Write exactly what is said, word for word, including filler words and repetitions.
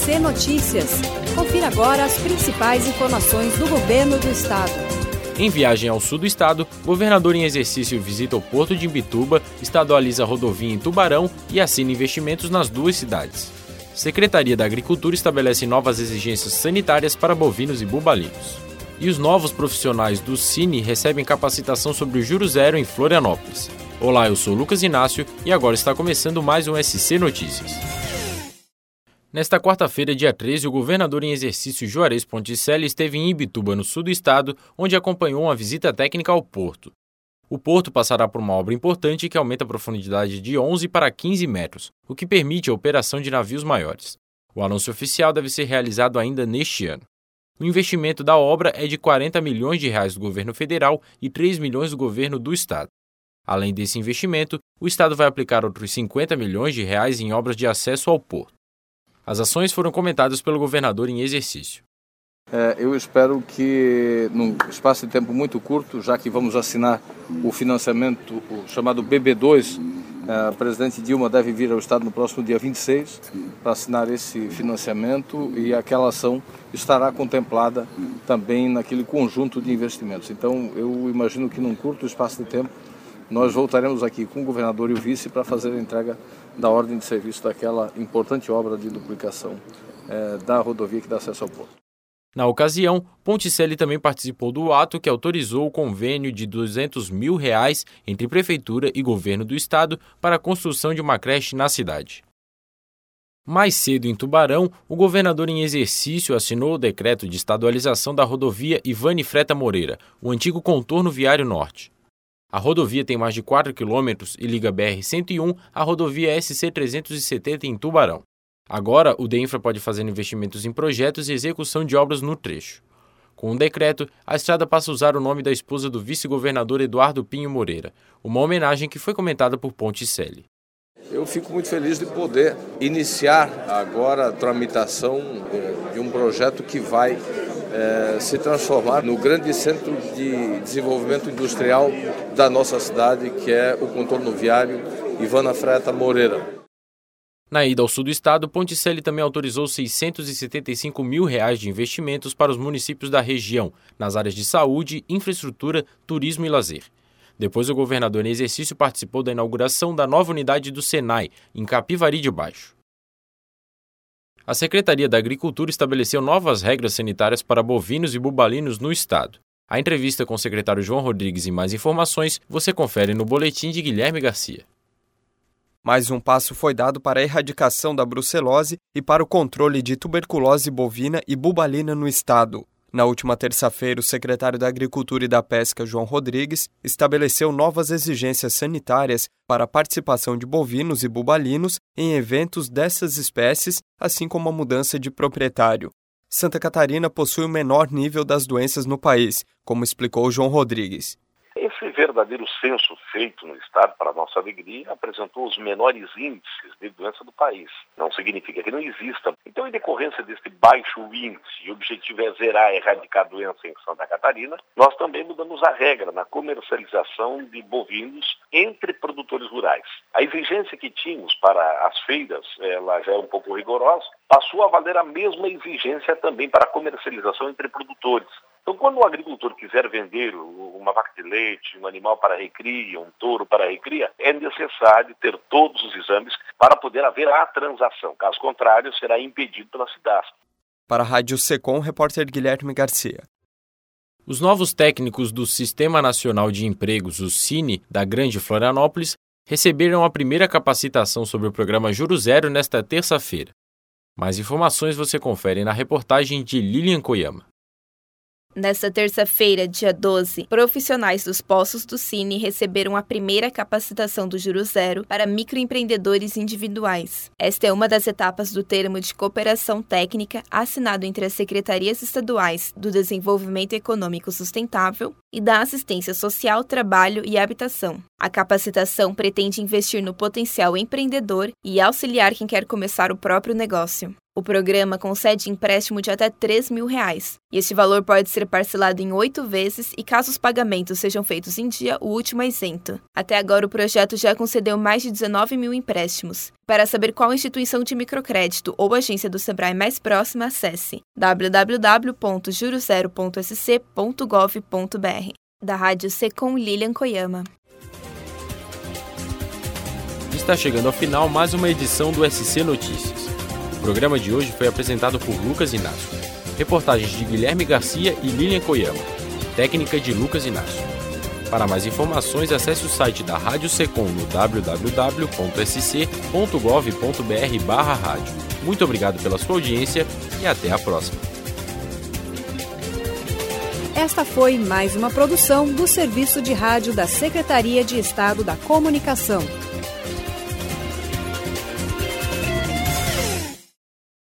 C Notícias. Confira agora as principais informações do governo do estado. Em viagem ao sul do estado, governador em exercício visita o porto de Imbituba, estadualiza a rodovia em Tubarão e assina investimentos nas duas cidades. Secretaria da Agricultura estabelece novas exigências sanitárias para bovinos e bubalinos. E os novos profissionais do Cine recebem capacitação sobre o Juro Zero em Florianópolis. Olá, eu sou Lucas Inácio e agora está começando mais um S C Notícias. Nesta quarta-feira, dia treze, o governador em exercício Juarez Ponticelli esteve em Imbituba, no sul do estado, onde acompanhou uma visita técnica ao porto. O porto passará por uma obra importante que aumenta a profundidade de onze para quinze metros, o que permite a operação de navios maiores. O anúncio oficial deve ser realizado ainda neste ano. O investimento da obra é de quarenta milhões de reais do governo federal e três milhões do governo do estado. Além desse investimento, o estado vai aplicar outros cinquenta milhões de reais em obras de acesso ao porto. As ações foram comentadas pelo governador em exercício. É, eu espero que, num espaço de tempo muito curto, já que vamos assinar o financiamento, o chamado B B dois, é, a presidente Dilma deve vir ao estado no próximo dia vinte e seis para assinar esse financiamento e aquela ação estará contemplada também naquele conjunto de investimentos. Então, eu imagino que num curto espaço de tempo, nós voltaremos aqui com o governador e o vice para fazer a entrega da ordem de serviço daquela importante obra de duplicação é, da rodovia que dá acesso ao porto. Na ocasião, Ponticelli também participou do ato que autorizou o convênio de duzentos mil reais entre Prefeitura e Governo do Estado para a construção de uma creche na cidade. Mais cedo, em Tubarão, o governador em exercício assinou o decreto de estadualização da rodovia Ivane Freta Moreira, o antigo contorno viário norte. A rodovia tem mais de quatro quilômetros e liga a B R cento e um à rodovia S C trezentos e setenta em Tubarão. Agora, o DEINFRA pode fazer investimentos em projetos e execução de obras no trecho. Com o decreto, a estrada passa a usar o nome da esposa do vice-governador Eduardo Pinho Moreira, uma homenagem que foi comentada por Ponticelli. Eu fico muito feliz de poder iniciar agora a tramitação de um projeto que vai é, se transformar no grande centro de desenvolvimento industrial da nossa cidade, que é o contorno viário Ivane Freta Moreira. Na ida ao sul do estado, Ponticelli também autorizou seiscentos e setenta e cinco mil reais de investimentos para os municípios da região, nas áreas de saúde, infraestrutura, turismo e lazer. Depois, o governador em exercício participou da inauguração da nova unidade do Senai, em Capivari de Baixo. A Secretaria da Agricultura estabeleceu novas regras sanitárias para bovinos e bubalinos no estado. A entrevista com o secretário João Rodrigues e mais informações você confere no boletim de Guilherme Garcia. Mais um passo foi dado para a erradicação da brucelose e para o controle de tuberculose bovina e bubalina no estado. Na última terça-feira, o secretário da Agricultura e da Pesca, João Rodrigues, estabeleceu novas exigências sanitárias para a participação de bovinos e bubalinos em eventos dessas espécies, assim como a mudança de proprietário. Santa Catarina possui o menor nível das doenças no país, como explicou João Rodrigues. Esse verdadeiro censo feito no estado, para nossa alegria, apresentou os menores índices de doença do país. Não significa que não exista. Então, em decorrência deste baixo índice, e o objetivo é zerar, erradicar a doença em Santa Catarina, nós também mudamos a regra na comercialização de bovinos entre produtores rurais. A exigência que tínhamos para as feiras, ela já é um pouco rigorosa, passou a valer a mesma exigência também para a comercialização entre produtores. Então, quando o agricultor quiser vender uma vaca de leite, um animal para recria, um touro para recria, é necessário ter todos os exames para poder haver a transação. Caso contrário, será impedido pela SIDASP. Para a Rádio Secom, repórter Guilherme Garcia. Os novos técnicos do Sistema Nacional de Empregos, o Cine, da Grande Florianópolis, receberam a primeira capacitação sobre o programa Juro Zero nesta terça-feira. Mais informações você confere na reportagem de Lilian Koyama. Nesta terça-feira, dia doze, profissionais dos postos do Cine receberam a primeira capacitação do Juro Zero para microempreendedores individuais. Esta é uma das etapas do termo de cooperação técnica assinado entre as secretarias estaduais do Desenvolvimento Econômico Sustentável, e da assistência social, trabalho e habitação. A capacitação pretende investir no potencial empreendedor e auxiliar quem quer começar o próprio negócio. O programa concede empréstimo de até três mil reais, e este valor pode ser parcelado em oito vezes e, caso os pagamentos sejam feitos em dia, o último é isento. Até agora, o projeto já concedeu mais de dezenove mil empréstimos. Para saber qual instituição de microcrédito ou agência do Sebrae mais próxima, acesse w w w ponto juro zero ponto s c ponto gov ponto b r. Da Rádio Secom, Lilian Koyama. Está chegando ao final mais uma edição do S C Notícias. O programa de hoje foi apresentado por Lucas Inácio. Reportagens de Guilherme Garcia e Lilian Koyama. Técnica de Lucas Inácio. Para mais informações, acesse o site da Rádio Secom no w w w ponto s c ponto gov ponto b r barra rádio. Muito obrigado pela sua audiência e até a próxima. Esta foi mais uma produção do Serviço de Rádio da Secretaria de Estado da Comunicação.